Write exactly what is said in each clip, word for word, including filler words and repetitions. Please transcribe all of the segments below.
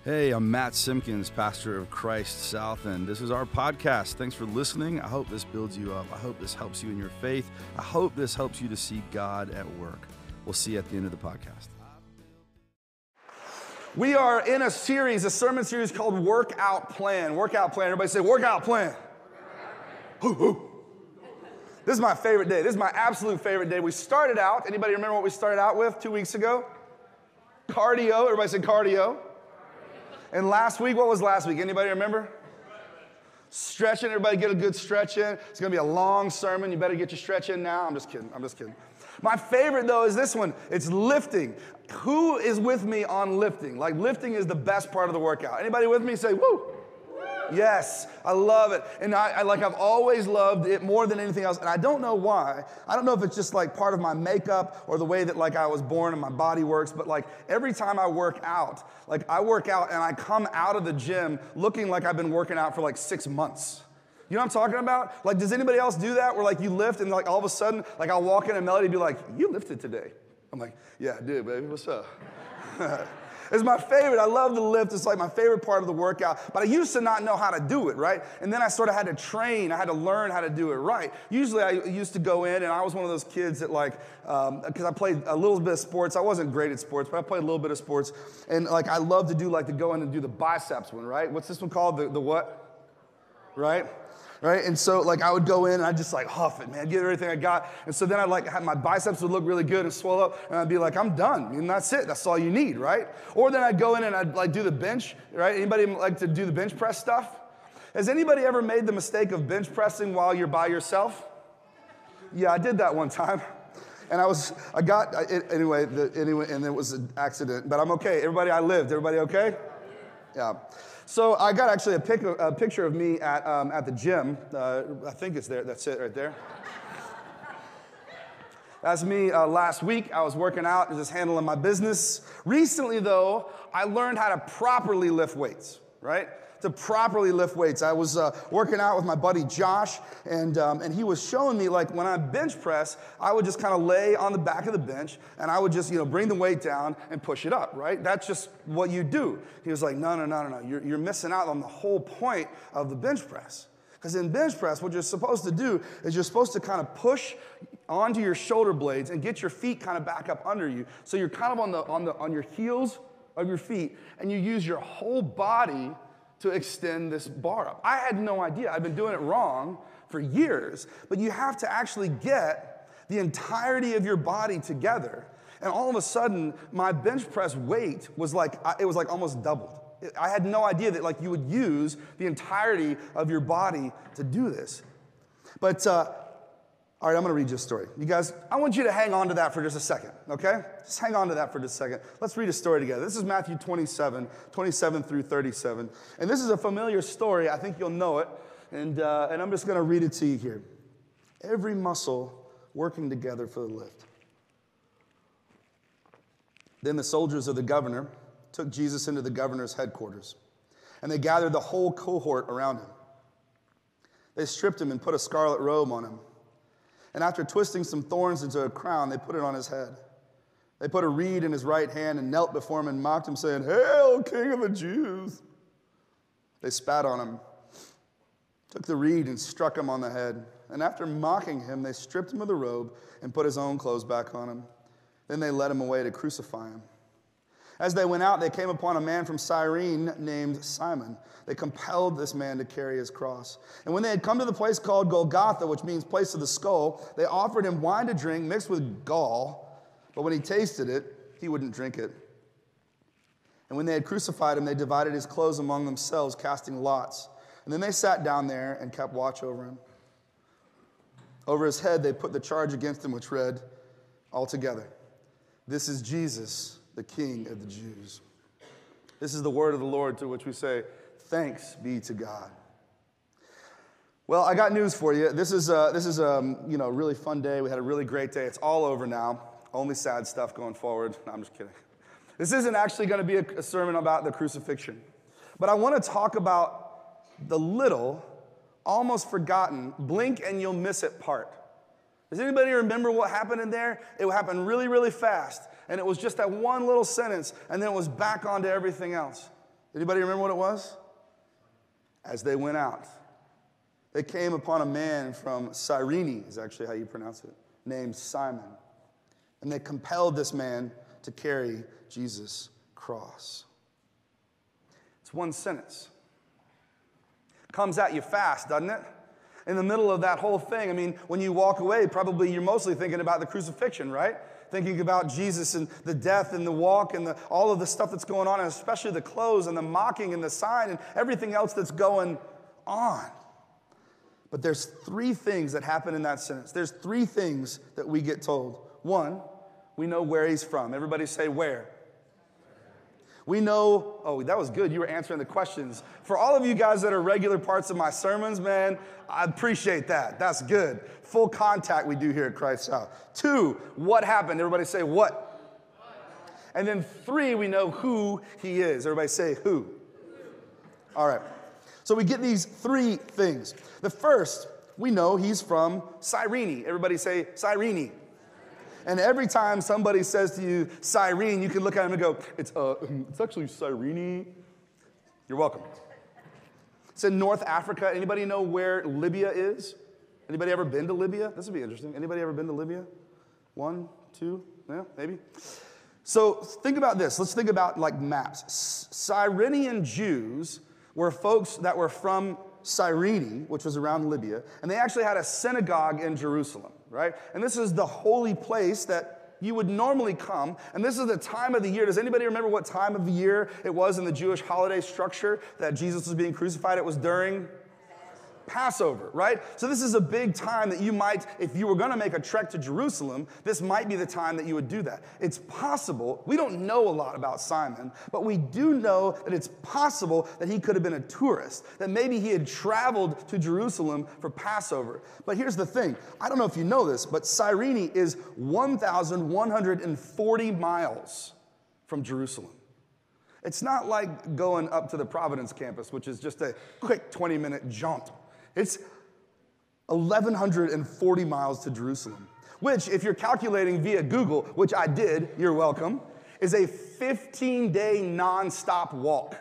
Hey, I'm Matt Simpkins, pastor of Christ South, and this is our podcast. Thanks for listening. I hope this builds you up. I hope this helps you in your faith. I hope this helps you to see God at work. We'll see you at the end of the podcast. We are in a series, a sermon series called Workout Plan. Workout Plan. Everybody say, Workout Plan. Hoo, hoo. This is my favorite day. This is my absolute favorite day. We started out, anybody remember what we started out with two weeks ago? Cardio. Everybody say cardio. And last week, what was last week? Anybody remember? Stretching. Everybody get a good stretch in. It's going to be a long sermon. You better get your stretch in now. I'm just kidding. I'm just kidding. My favorite, though, is this one. It's lifting. Who is with me on lifting? Like, lifting is the best part of the workout. Anybody with me? Say, woo. Yes, I love it. And I, I like I've always loved it more than anything else. And I don't know why. I don't know if it's just like part of my makeup or the way that like I was born and my body works. But like every time I work out, like I work out and I come out of the gym looking like I've been working out for like six months. You know what I'm talking about? Like, does anybody else do that? Where like you lift and like all of a sudden, like I'll walk in and Melody be like, you lifted today. I'm like, yeah, I did, baby. What's up? It's my favorite. I love the lift. It's like my favorite part of the workout. But I used to not know how to do it, right? And then I sort of had to train. I had to learn how to do it right. Usually I used to go in, and I was one of those kids that like, because um, I played a little bit of sports. I wasn't great at sports, but I played a little bit of sports. And like I love to do like to go in and do the biceps one, right? What's this one called? The, the what? Right? Right? And so like I would go in and I'd just like huff it, man, give everything I got. And so then I'd like have my biceps would look really good and swell up, and I'd be like, I'm done. And that's it. That's all you need, right? Or then I'd go in and I'd like do the bench, right? Anybody like to do the bench press stuff? Has anybody ever made the mistake of bench pressing while you're by yourself? Yeah, I did that one time. And I was, I got, it, anyway, the, anyway, and it was an accident, but I'm okay. Everybody, I lived. Everybody okay? Yeah. So I got actually a, pic, a picture of me at, um, at the gym. Uh, I think it's there. That's it right there. That's me uh, last week. I was working out and just handling my business. Recently, though, I learned how to properly lift weights, right? To properly lift weights. I was uh, working out with my buddy Josh, and um, and he was showing me, like, when I bench press, I would just kind of lay on the back of the bench, and I would just, you know, bring the weight down and push it up, right? That's just what you do. He was like, no, no, no, no, no. You're, you're missing out on the whole point of the bench press. Because in bench press, what you're supposed to do is you're supposed to kind of push onto your shoulder blades and get your feet kind of back up under you. So you're kind of on the on the on your heels of your feet, and you use your whole body to extend this bar up. I had no idea. I've been doing it wrong for years, but you have to actually get the entirety of your body together. And all of a sudden, my bench press weight was like, it was like almost doubled. I had no idea that like you would use the entirety of your body to do this. But, uh, all right, I'm going to read you a story. You guys, I want you to hang on to that for just a second, okay? Just hang on to that for just a second. Let's read a story together. This is Matthew twenty-seven, twenty-seven through thirty-seven. And this is a familiar story. I think you'll know it. And, uh, and I'm just going to read it to you here. Every muscle working together for the lift. Then the soldiers of the governor took Jesus into the governor's headquarters, and they gathered the whole cohort around him. They stripped him and put a scarlet robe on him. And after twisting some thorns into a crown, they put it on his head. They put a reed in his right hand and knelt before him and mocked him, saying, "Hail, King of the Jews!" They spat on him, took the reed and struck him on the head. And after mocking him, they stripped him of the robe and put his own clothes back on him. Then they led him away to crucify him. As they went out, they came upon a man from Cyrene named Simon. They compelled this man to carry his cross. And when they had come to the place called Golgotha, which means place of the skull, they offered him wine to drink mixed with gall. But when he tasted it, he wouldn't drink it. And when they had crucified him, they divided his clothes among themselves, casting lots. And then they sat down there and kept watch over him. Over his head, they put the charge against him, which read, "Altogether, this is Jesus, the King of the Jews." This is the word of the Lord, to which we say, thanks be to God. Well, I got news for you. This is a, this is a you know, really fun day. We had a really great day. It's all over now. Only sad stuff going forward. No, I'm just kidding. This isn't actually going to be a, a sermon about the crucifixion. But I want to talk about the little, almost forgotten, blink and you'll miss it part. Does anybody remember what happened in there? It happened really, really fast. And it was just that one little sentence, and then it was back onto everything else. Anybody remember what it was? As they went out, they came upon a man from Cyrene, is actually how you pronounce it, named Simon. And they compelled this man to carry Jesus' cross. It's one sentence. Comes at you fast, doesn't it? In the middle of that whole thing, I mean, when you walk away, probably you're mostly thinking about the crucifixion, right? Thinking about Jesus and the death and the walk and the, all of the stuff that's going on, and especially the clothes and the mocking and the sign and everything else that's going on. But there's three things that happen in that sentence. There's three things that we get told. One, we know where he's from. Everybody say where. We know, oh, that was good. You were answering the questions. For all of you guys that are regular parts of my sermons, man, I appreciate that. That's good. Full contact we do here at Christ South. Two, what happened? Everybody say what? And then three, we know who he is. Everybody say who. All right. So we get these three things. The first, we know he's from Cyrene. Everybody say Cyrene. And every time somebody says to you, Cyrene, you can look at him and go, it's, uh, it's actually Cyrene. You're welcome. It's in North Africa. Anybody know where Libya is? Anybody ever been to Libya? This would be interesting. Anybody ever been to Libya? One, two, yeah, maybe. So think about this. Let's think about like maps. Cyrenian Jews were folks that were from Cyrene, which was around Libya, and they actually had a synagogue in Jerusalem, right? And this is the holy place that you would normally come, and this is the time of the year. Does anybody remember what time of the year it was in the Jewish holiday structure that Jesus was being crucified? It was during Passover, right? So this is a big time that you might, if you were going to make a trek to Jerusalem, this might be the time that you would do that. It's possible, we don't know a lot about Simon, but we do know that it's possible that he could have been a tourist, that maybe he had traveled to Jerusalem for Passover. But here's the thing, I don't know if you know this, but Cyrene is one thousand one hundred forty miles from Jerusalem. It's not like going up to the Providence campus, which is just a quick twenty minute jaunt. It's eleven forty miles to Jerusalem, which, if you're calculating via Google, which I did, you're welcome, is a fifteen day nonstop walk.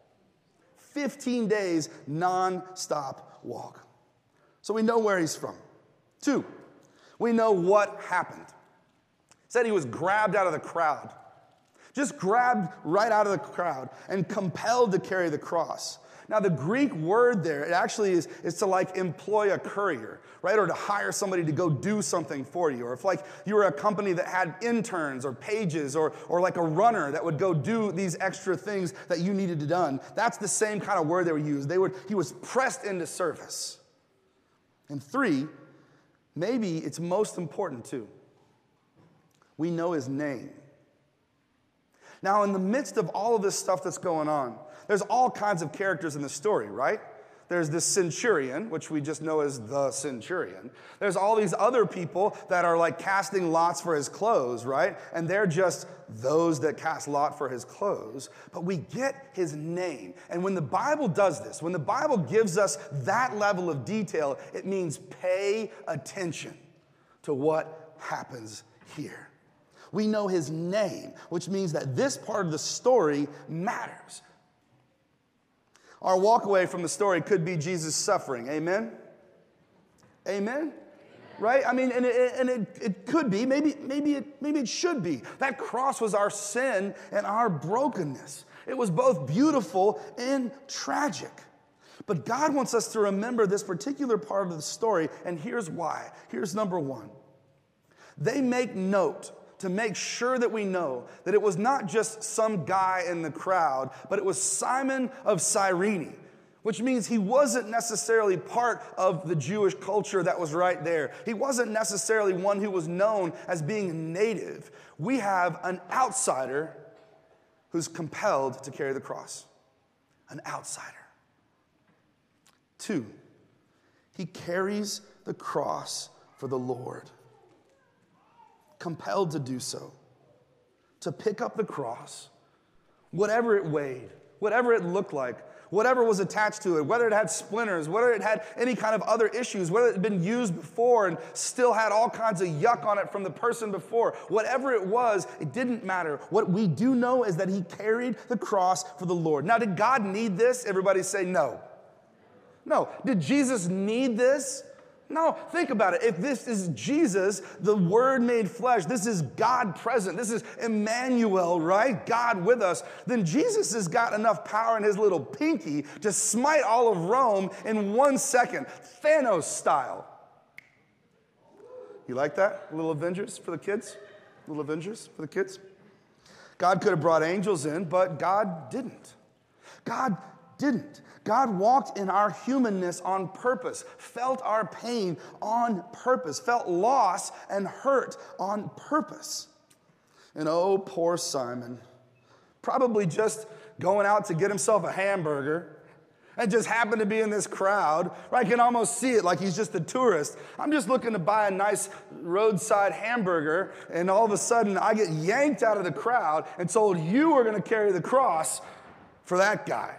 fifteen days nonstop walk. So we know where he's from. Two, we know what happened. Said he was grabbed out of the crowd. Just grabbed right out of the crowd and compelled to carry the cross. Now, the Greek word there, it actually is, is to like employ a courier, right? Or to hire somebody to go do something for you. Or if like you were a company that had interns or pages or, or like a runner that would go do these extra things that you needed to done. That's the same kind of word they would use. They would, he was pressed into service. And three, maybe it's most important too. We know his name. Now, in the midst of all of this stuff that's going on, there's all kinds of characters in the story, right? There's this centurion, which we just know as the centurion. There's all these other people that are like casting lots for his clothes, right? And they're just those that cast lot for his clothes. But we get his name. And when the Bible does this, when the Bible gives us that level of detail, it means pay attention to what happens here. We know his name, which means that this part of the story matters. Our walk away from the story could be Jesus suffering. Amen? Amen? Amen. Right? I mean, and, it, and it, it could be. Maybe, maybe, it, maybe it should be. That cross was our sin and our brokenness. It was both beautiful and tragic. But God wants us to remember this particular part of the story, and here's why. Here's number one. They make note to make sure that we know that it was not just some guy in the crowd, but it was Simon of Cyrene, which means he wasn't necessarily part of the Jewish culture that was right there. He wasn't necessarily one who was known as being native. We have an outsider who's compelled to carry the cross. An outsider. Two, he carries the cross for the Lord. Compelled to do so, to pick up the cross, whatever it weighed, whatever it looked like, whatever was attached to it, whether it had splinters, whether it had any kind of other issues, whether it had been used before and still had all kinds of yuck on it from the person before, whatever it was, it didn't matter. What we do know is that he carried the cross for the Lord. Now, did God need this? Everybody say no. No. Did Jesus need this? No, think about it. If this is Jesus, the Word made flesh, this is God present, this is Emmanuel, right? God with us, then Jesus has got enough power in his little pinky to smite all of Rome in one second, Thanos style. You like that? Little Avengers for the kids? Little Avengers for the kids? God could have brought angels in, but God didn't. God didn't. God walked in our humanness on purpose, felt our pain on purpose, felt loss and hurt on purpose. And oh, poor Simon, probably just going out to get himself a hamburger and just happened to be in this crowd. I can almost see it like he's just a tourist. I'm just looking to buy a nice roadside hamburger, and all of a sudden I get yanked out of the crowd and told you are going to carry the cross for that guy.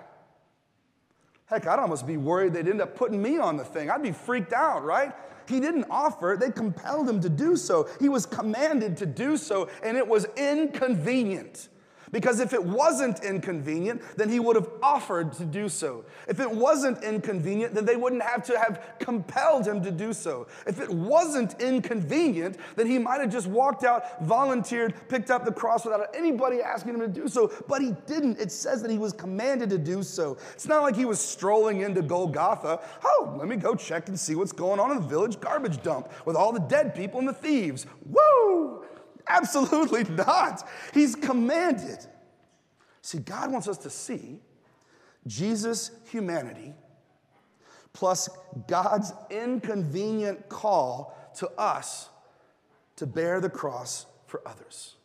Heck, I'd almost be worried they'd end up putting me on the thing. I'd be freaked out, right? He didn't offer it. They compelled him to do so. He was commanded to do so, and it was inconvenient. Because if it wasn't inconvenient, then he would have offered to do so. If it wasn't inconvenient, then they wouldn't have to have compelled him to do so. If it wasn't inconvenient, then he might have just walked out, volunteered, picked up the cross without anybody asking him to do so. But he didn't. It says that he was commanded to do so. It's not like he was strolling into Golgotha. Oh, let me go check and see what's going on in the village garbage dump with all the dead people and the thieves. Woo! Absolutely not. He's commanded. See, God wants us to see Jesus' humanity plus God's inconvenient call to us to bear the cross for others.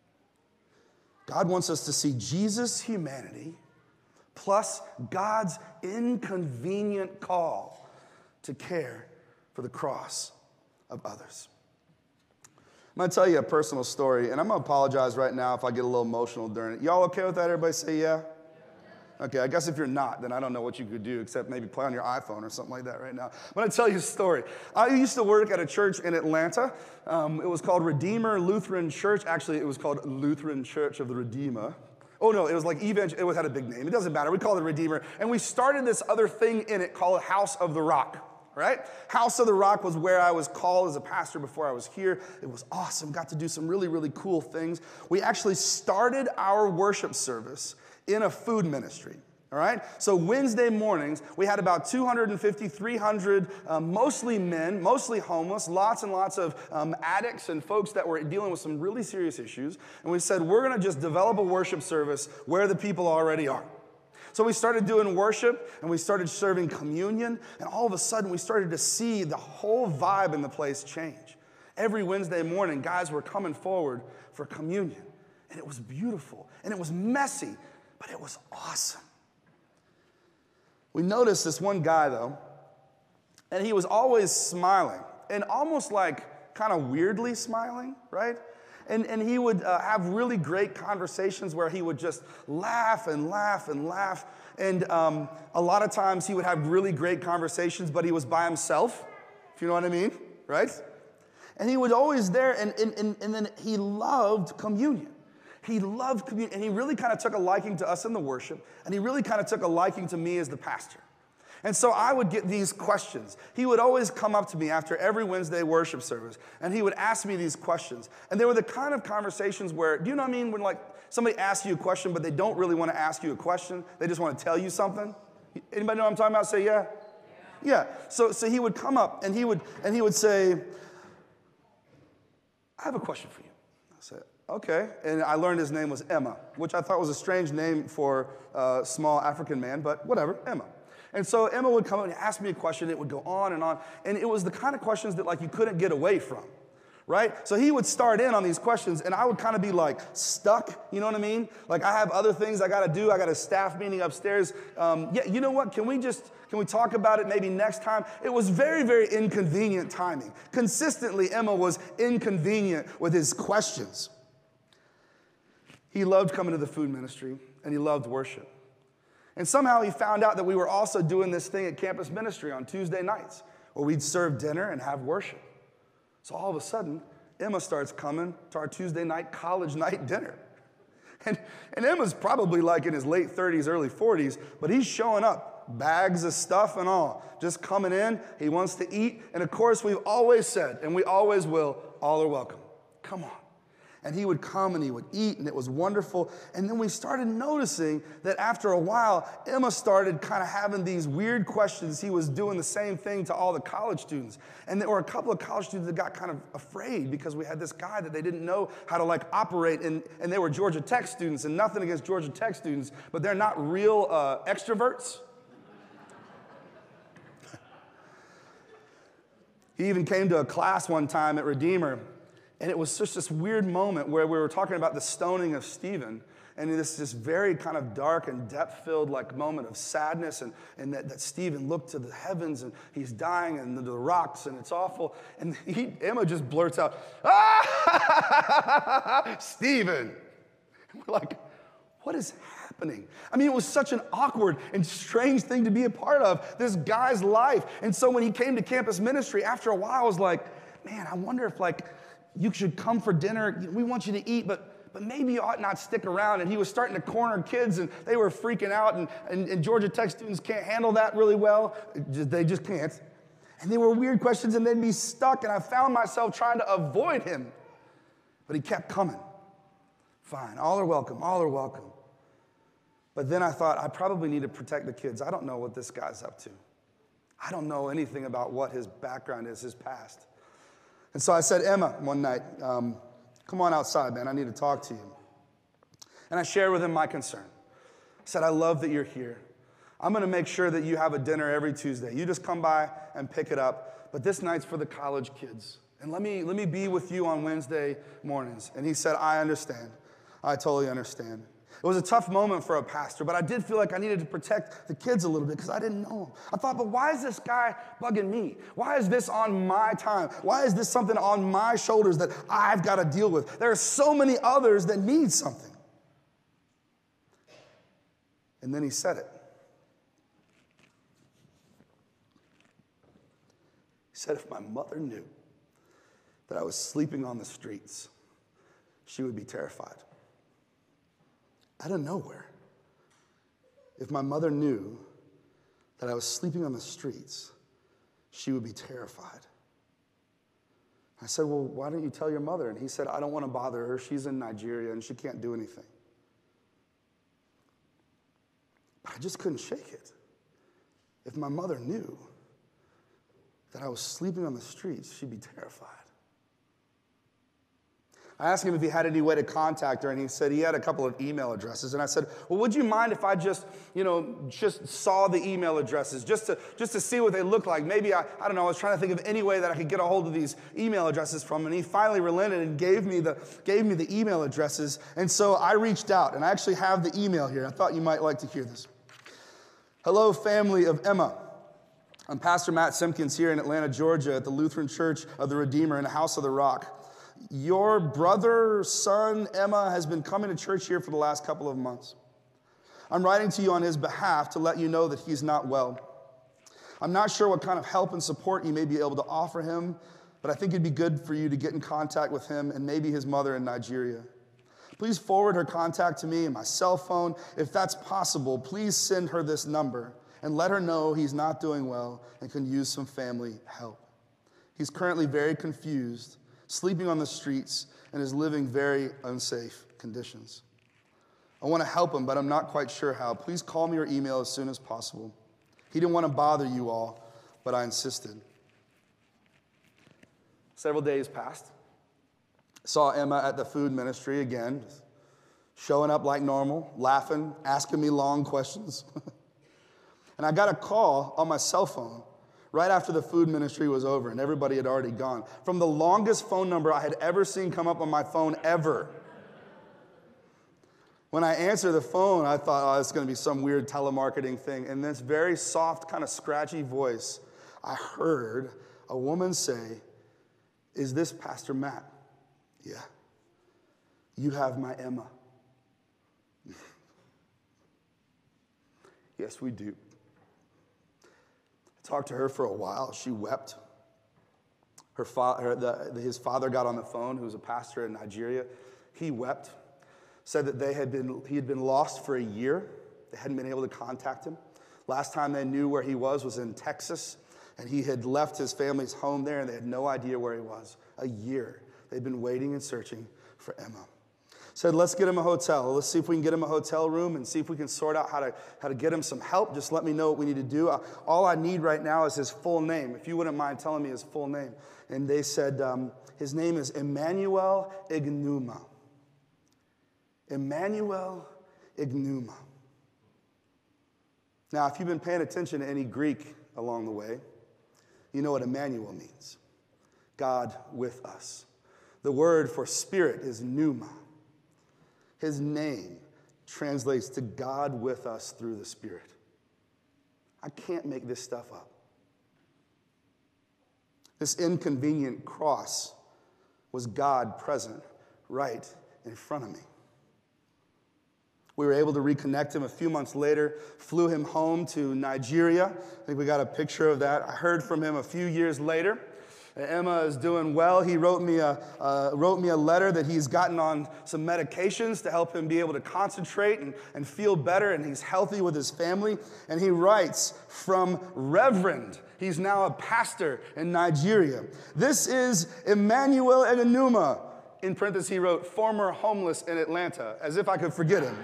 God wants us to see Jesus' humanity plus God's inconvenient call to care for the cross of others. I'm going to tell you a personal story, and I'm going to apologize right now if I get a little emotional during it. Y'all okay with that? Everybody say yeah? Okay, I guess if you're not, then I don't know what you could do except maybe play on your iPhone or something like that right now. I'm going to tell you a story. I used to work at a church in Atlanta. Um, it was called Redeemer Lutheran Church. Actually, it was called Lutheran Church of the Redeemer. Oh, no, it was like Evangel. It had a big name. It doesn't matter. We call it Redeemer. And we started this other thing in it called House of the Rock. Right? House of the Rock was where I was called as a pastor before I was here. It was awesome. Got to do some really, really cool things. We actually started our worship service in a food ministry. All right? So Wednesday mornings, we had about two hundred fifty, three hundred, um, mostly men, mostly homeless, lots and lots of um, addicts and folks that were dealing with some really serious issues. And we said, we're going to just develop a worship service where the people already are. So we started doing worship, and we started serving communion, and all of a sudden we started to see the whole vibe in the place change. Every Wednesday morning, guys were coming forward for communion, and it was beautiful, and it was messy, but it was awesome. We noticed this one guy, though, and he was always smiling, and almost like kind of weirdly smiling, right? And, and he would uh, have really great conversations where he would just laugh and laugh and laugh. And um, a lot of times he would have really great conversations, but he was by himself, if you know what I mean, right? And he was always there, and, and, and, and then he loved communion. He loved communion, and he really kind of took a liking to us in the worship, and he really kind of took a liking to me as the pastor. And so I would get these questions. He would always come up to me after every Wednesday worship service, and he would ask me these questions. And they were the kind of conversations where, do you know what I mean, when like somebody asks you a question, but they don't really want to ask you a question. They just want to tell you something. Anybody know what I'm talking about? Say yeah. Yeah. So, so he would come up, and he would, and he would say, I have a question for you. I said, okay. And I learned his name was Emma, which I thought was a strange name for a small African man, but whatever, Emma. And so Emma would come up and ask me a question. It would go on and on. And it was the kind of questions that like you couldn't get away from, right? So he would start in on these questions, and I would kind of be like stuck, you know what I mean? Like I have other things I got to do. I got a staff meeting upstairs. Um, yeah, you know what? Can we just, can we talk about it maybe next time? It was very, very inconvenient timing. Consistently, Emma was inconvenient with his questions. He loved coming to the food ministry, and he loved worship. And somehow he found out that we were also doing this thing at campus ministry on Tuesday nights where we'd serve dinner and have worship. So all of a sudden, Emma starts coming to our Tuesday night college night dinner. And, and Emma's probably like in his late thirties, early forties, but he's showing up, bags of stuff and all, just coming in. He wants to eat. And of course, we've always said, and we always will, all are welcome. Come on. And he would come and he would eat, and it was wonderful. And then we started noticing that after a while, Emma started kind of having these weird questions. He was doing the same thing to all the college students. And there were a couple of college students that got kind of afraid because we had this guy that they didn't know how to like operate. And, and they were Georgia Tech students, and nothing against Georgia Tech students, but they're not real uh, extroverts. He even came to a class one time at Redeemer. And it was just this weird moment where we were talking about the stoning of Stephen, and this, this very kind of dark and depth-filled like moment of sadness, and, and that, that Stephen looked to the heavens, and he's dying, and the, the rocks, and it's awful. And he, Emma just blurts out, ah, Stephen. And we're like, what is happening? I mean, it was such an awkward and strange thing to be a part of, this guy's life. And so when he came to campus ministry, after a while, I was like, man, I wonder if like, you should come for dinner. We want you to eat, but, but maybe you ought not stick around. And he was starting to corner kids, and they were freaking out, and, and, and Georgia Tech students can't handle that really well. They just can't. And they were weird questions, and they'd be stuck, and I found myself trying to avoid him. But he kept coming. Fine, all are welcome, all are welcome. But then I thought, I probably need to protect the kids. I don't know what this guy's up to. I don't know anything about what his background is, his past. And so I said, Emma, one night, um, come on outside, man. I need to talk to you. And I shared with him my concern. I said, I love that you're here. I'm going to make sure that you have a dinner every Tuesday. You just come by and pick it up. But this night's for the college kids. And let me, let me be with you on Wednesday mornings. And he said, I understand. I totally understand. It was a tough moment for a pastor, but I did feel like I needed to protect the kids a little bit because I didn't know him. I thought, but why is this guy bugging me? Why is this on my time? Why is this something on my shoulders that I've got to deal with? There are so many others that need something. And then he said it. He said, if my mother knew that I was sleeping on the streets, she would be terrified. Out of nowhere, if my mother knew that I was sleeping on the streets, she would be terrified. I said, well, why don't you tell your mother? And he said, I don't want to bother her. She's in Nigeria and she can't do anything. But I just couldn't shake it. If my mother knew that I was sleeping on the streets, she'd be terrified. I asked him if he had any way to contact her, and he said he had a couple of email addresses. And I said, well, would you mind if I just, you know, just saw the email addresses, just to just to see what they look like? Maybe, I, I don't know, I was trying to think of any way that I could get a hold of these email addresses from. And he finally relented and gave me the, gave me the email addresses. And so I reached out, and I actually have the email here. I thought you might like to hear this. Hello, family of Emma. I'm Pastor Matt Simpkins here in Atlanta, Georgia, at the Lutheran Church of the Redeemer in the House of the Rock. Your brother, son, Emma, has been coming to church here for the last couple of months. I'm writing to you on his behalf to let you know that he's not well. I'm not sure what kind of help and support you may be able to offer him, but I think it'd be good for you to get in contact with him and maybe his mother in Nigeria. Please forward her contact to me and my cell phone. If that's possible, please send her this number and let her know he's not doing well and can use some family help. He's currently very confused, sleeping on the streets, and is living very unsafe conditions. I want to help him, but I'm not quite sure how. Please call me or email as soon as possible. He didn't want to bother you all, but I insisted. Several days passed. Saw Emma at the food ministry again, showing up like normal, laughing, asking me long questions. And I got a call on my cell phone right after the food ministry was over and everybody had already gone, from the longest phone number I had ever seen come up on my phone ever. When I answered the phone, I thought, oh, it's going to be some weird telemarketing thing. And this very soft, kind of scratchy voice, I heard a woman say, is this Pastor Matt? Yeah. You have my Emma. Yes, we do. I talked to her for a while. She wept. Her father, the, his father got on the phone, who was a pastor in Nigeria. He wept, said that they had been, he had been lost for a year. They hadn't been able to contact him. Last time they knew where he was was in Texas, and he had left his family's home there, and they had no idea where he was. A year. They'd been waiting and searching for Emma. Said, let's get him a hotel. Let's see if we can get him a hotel room and see if we can sort out how to, how to get him some help. Just let me know what we need to do. All I need right now is his full name, if you wouldn't mind telling me his full name. And they said, um, his name is Emmanuel Ignuma. Emmanuel Ignuma. Now, if you've been paying attention to any Greek along the way, you know what Emmanuel means. God with us. The word for spirit is pneuma. His name translates to God with us through the Spirit. I can't make this stuff up. This inconvenient cross was God present right in front of me. We were able to reconnect him a few months later, flew him home to Nigeria. I think we got a picture of that. I heard from him a few years later. Emma is doing well. He wrote me a uh, wrote me a letter that he's gotten on some medications to help him be able to concentrate and, and feel better, and he's healthy with his family. And he writes, from Reverend, he's now a pastor in Nigeria. This is Emmanuel Ignuma. In parentheses, he wrote, former homeless in Atlanta, as if I could forget him.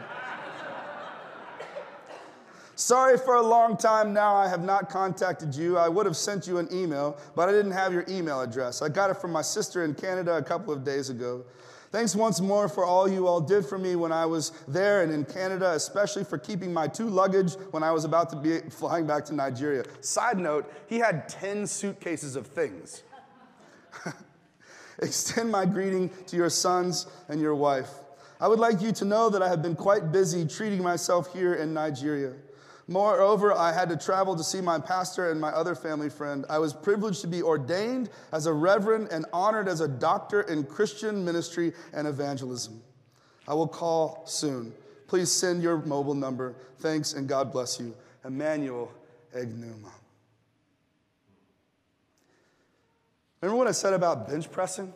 Sorry, for a long time now I have not contacted you. I would have sent you an email, but I didn't have your email address. I got it from my sister in Canada a couple of days ago. Thanks once more for all you all did for me when I was there and in Canada, especially for keeping my two luggage when I was about to be flying back to Nigeria. Side note, he had ten suitcases of things. Extend my greeting to your sons and your wife. I would like you to know that I have been quite busy treating myself here in Nigeria. Moreover, I had to travel to see my pastor and my other family friend. I was privileged to be ordained as a reverend and honored as a doctor in Christian ministry and evangelism. I will call soon. Please send your mobile number. Thanks and God bless you. Emmanuel Ignuma. Remember what I said about bench pressing?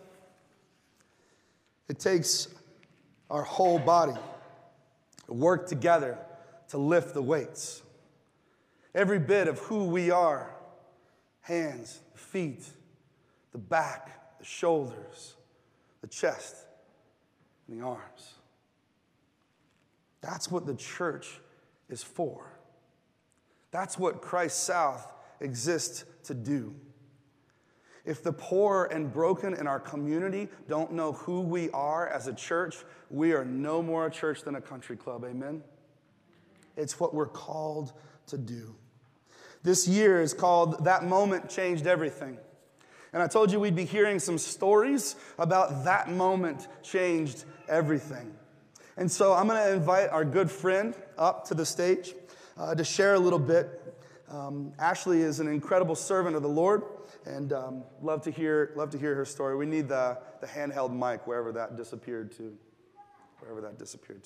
It takes our whole body to work together to lift the weights. Every bit of who we are, hands, feet, the back, the shoulders, the chest, and the arms. That's what the church is for. That's what Christ South exists to do. If the poor and broken in our community don't know who we are as a church, we are no more a church than a country club, amen? It's what we're called to do. This year is called That Moment Changed Everything. And I told you we'd be hearing some stories about that moment changed everything. And so I'm going to invite our good friend up to the stage uh, to share a little bit. Um, Ashley is an incredible servant of the Lord, and um, love to hear love to hear her story. We need the, the handheld mic wherever that disappeared to. Wherever that disappeared to.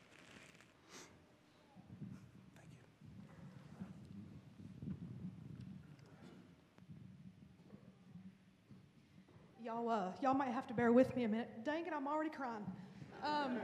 Y'all, uh, y'all might have to bear with me a minute. Dang it, I'm already crying. Um,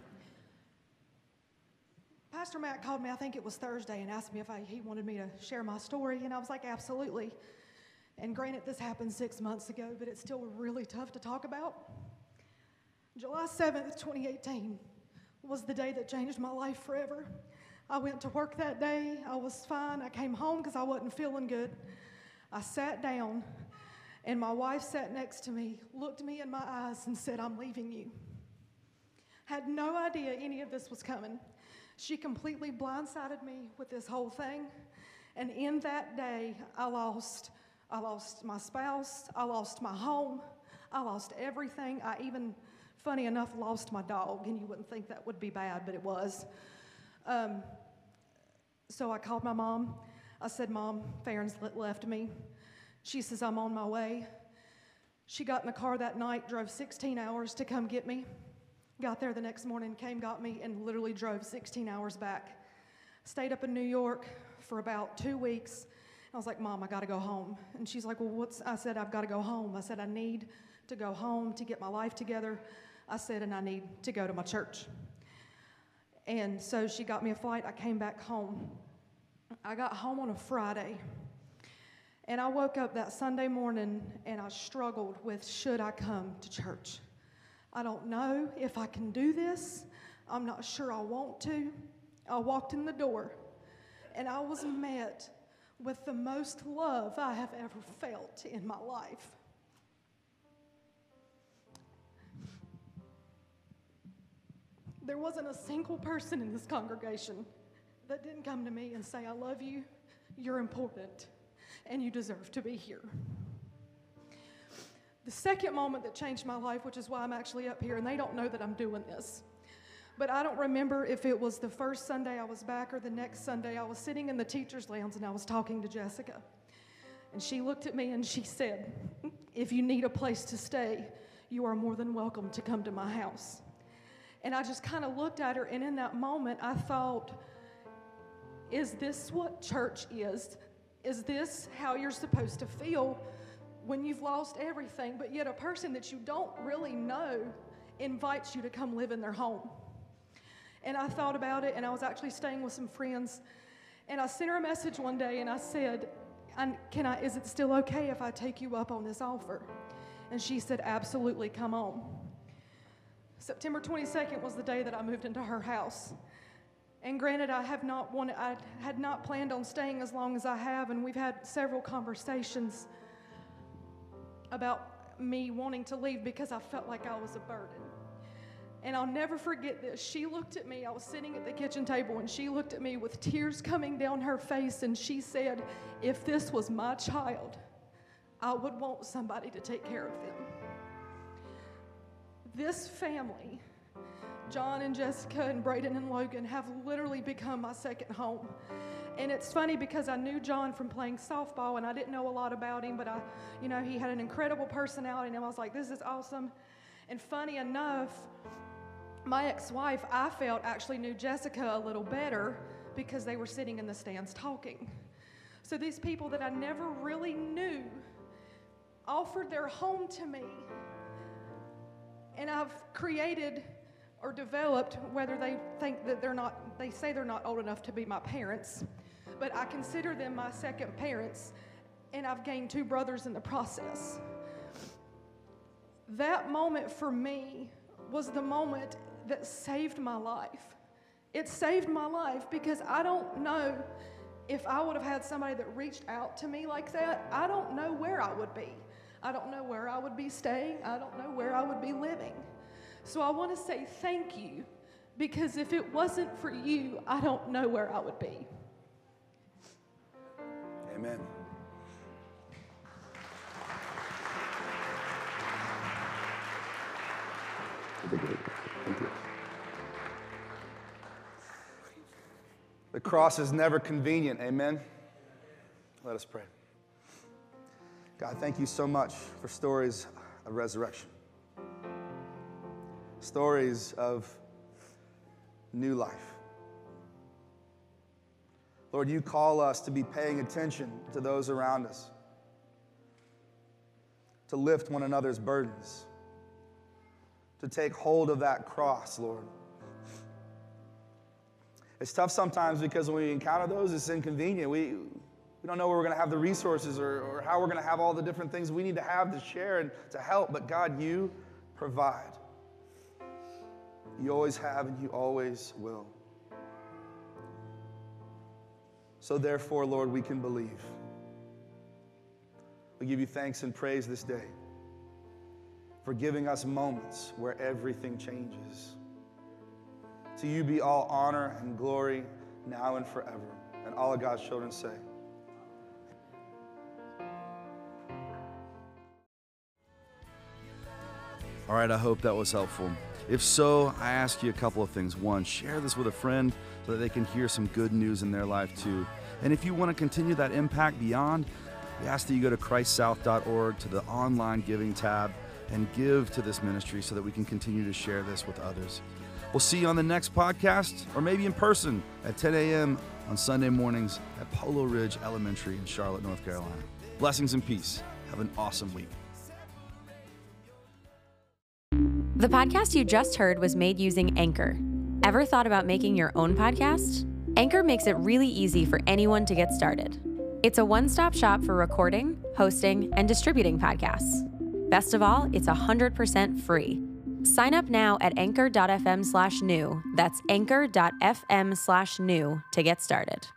Pastor Matt called me, I think it was Thursday, and asked me if I, he wanted me to share my story, and I was like, absolutely. And granted, this happened six months ago, but it's still really tough to talk about. July seventh, twenty eighteen was the day that changed my life forever. I went to work that day. I was fine. I came home because I wasn't feeling good. I sat down, and my wife sat next to me, looked me in my eyes, and said, I'm leaving you. Had no idea any of this was coming. She completely blindsided me with this whole thing. And in that day, I lost, I lost my spouse, I lost my home, I lost everything. I even, funny enough, lost my dog, and you wouldn't think that would be bad, but it was. Um, so I called my mom. I said, Mom, Farron's left me. She says, I'm on my way. She got in the car that night, drove sixteen hours to come get me. Got there the next morning, came, got me, and literally drove sixteen hours back. Stayed up in New York for about two weeks. I was like, Mom, I got to go home. And she's like, well, what's, I said, I've got to go home. I said, I need to go home to get my life together. I said, and I need to go to my church. And so she got me a flight. I came back home. I got home on a Friday. And I woke up that Sunday morning and I struggled with, should I come to church? I don't know if I can do this. I'm not sure I want to. I walked in the door and I was met with the most love I have ever felt in my life. There wasn't a single person in this congregation that didn't come to me and say, I love you, you're important, and you deserve to be here. The second moment that changed my life, which is why I'm actually up here, and they don't know that I'm doing this, but I don't remember if it was the first Sunday I was back or the next Sunday. I was sitting in the teacher's lounge and I was talking to Jessica. And she looked at me and she said, if you need a place to stay, you are more than welcome to come to my house. And I just kind of looked at her, and in that moment I thought, is this what church is? Is this how you're supposed to feel when you've lost everything, but yet a person that you don't really know invites you to come live in their home? And I thought about it, and I was actually staying with some friends, and I sent her a message one day, and I said, "Can I? Is it still okay if I take you up on this offer?" And she said, absolutely, come on. September twenty-second was the day that I moved into her house. And granted, I have not wanted, I had not planned on staying as long as I have, and we've had several conversations about me wanting to leave because I felt like I was a burden. And I'll never forget this. She looked at me. I was sitting at the kitchen table, and she looked at me with tears coming down her face, and she said, if this was my child, I would want somebody to take care of them. This family, John and Jessica and Braden and Logan, have literally become my second home. And it's funny because I knew John from playing softball, and I didn't know a lot about him, but I, you know, he had an incredible personality, and I was like, this is awesome. And funny enough, my ex-wife, I felt, actually knew Jessica a little better because they were sitting in the stands talking. So these people that I never really knew offered their home to me. And I've created or developed, whether they think that they're not, they say they're not old enough to be my parents, but I consider them my second parents, and I've gained two brothers in the process. That moment for me was the moment that saved my life. It saved my life because I don't know if I would have had somebody that reached out to me like that. I don't know where I would be. I don't know where I would be staying. I don't know where I would be living. So I want to say thank you, because if it wasn't for you, I don't know where I would be. Amen. Thank you. The cross is never convenient. Amen. Let us pray. God, thank you so much for stories of resurrection. Stories of new life. Lord, you call us to be paying attention to those around us, to lift one another's burdens, to take hold of that cross, Lord. It's tough sometimes because when we encounter those, it's inconvenient. We, we don't know where we're going to have the resources or, or how we're going to have all the different things we need to have to share and to help. But God, you provide. You always have and you always will. So therefore, Lord, we can believe. We give you thanks and praise this day for giving us moments where everything changes. To you be all honor and glory now and forever. And all of God's children say, all right, I hope that was helpful. If so, I ask you a couple of things. One, share this with a friend so that they can hear some good news in their life too. And if you want to continue that impact beyond, we ask that you go to christ south dot org to the online giving tab and give to this ministry so that we can continue to share this with others. We'll see you on the next podcast, or maybe in person at ten a.m. on Sunday mornings at Polo Ridge Elementary in Charlotte, North Carolina. Blessings and peace. Have an awesome week. The podcast you just heard was made using Anchor. Ever thought about making your own podcast? Anchor makes it really easy for anyone to get started. It's a one-stop shop for recording, hosting, and distributing podcasts. Best of all, it's one hundred percent free. Sign up now at anchor.fm slash new. That's anchor.fm slash new to get started.